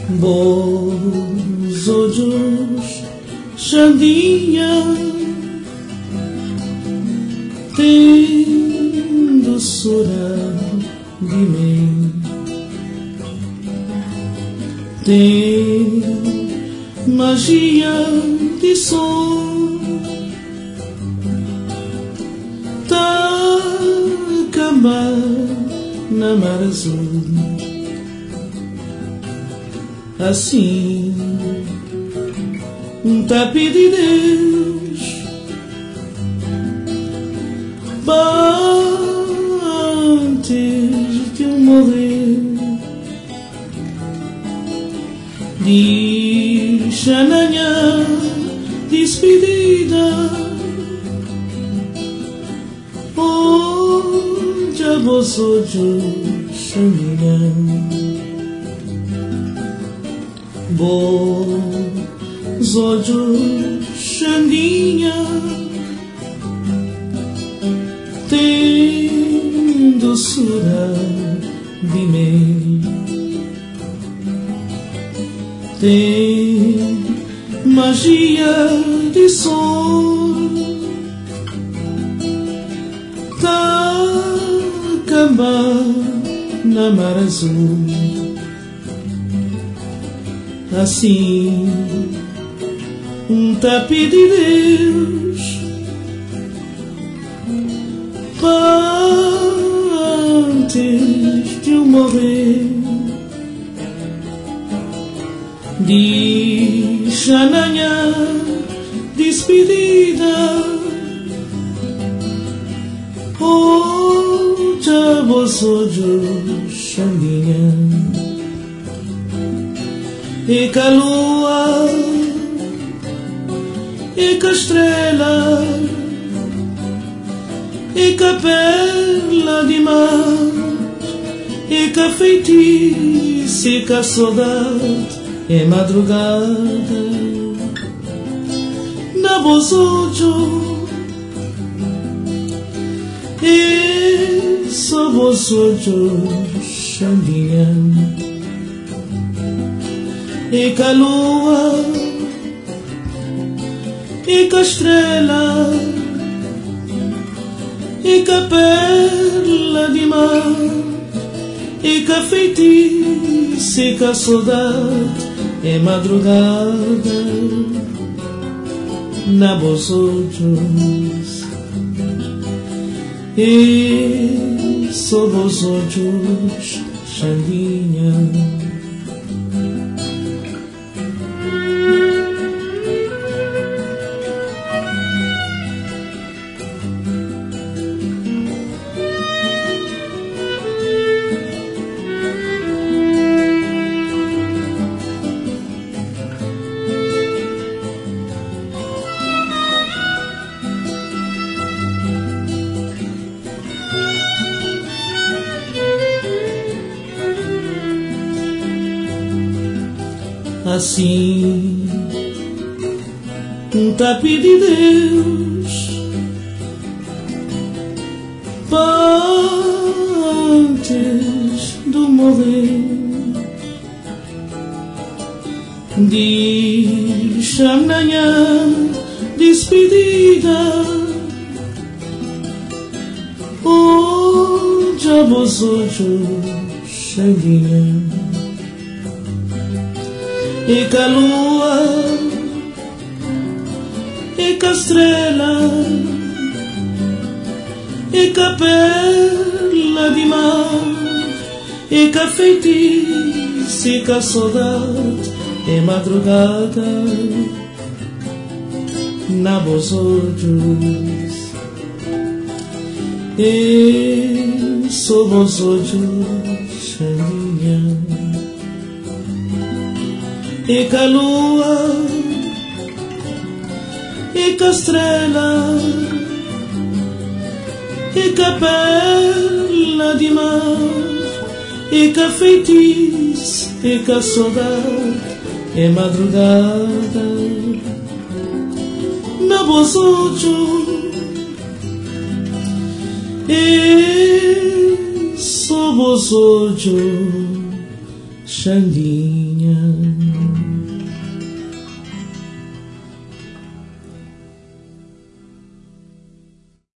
Bons olhos, Xandinha, tem doçura de mim, tem magia de som, tá cama na mar azul. Assim, tá pedindo Deus antes de eu morrer, deixa na minha despedida onde a voz olhos caminham. Bons olhos, Xandinha, tem doçura de mel, tem magia de som, tá cama na mar azul. Assim, tá pedindo Deus antes de eu morrer, deixa na minha despedida onde a voz olhos Xandinha. E que a lua, e que a estrela, e que a perla de mar, e que a feitiço, e que a saudade é madrugada na voz olhos, e só voz olhos Xandinha. E que a lua, e que a estrela, e que a perla de mar, e que a feitiço, e que a saudade é madrugada na voz olhos, e só voz olhos Xandinha. Assim, tá pedindo Deus antes de morrer, deixa na minha despedida onde a voz olhos Xandinha. E que a lua, e que a estrela, e que a perla de mar, e que a feitiço, e que a saudade é madrugada na voz olhos, e só voz olhos Xandinha. E que a lua, e que a estrela, e que a perla de mar, e que a feitiço, e que a saudade é madrugada na voz olhos, e só voz olhos Xandinha.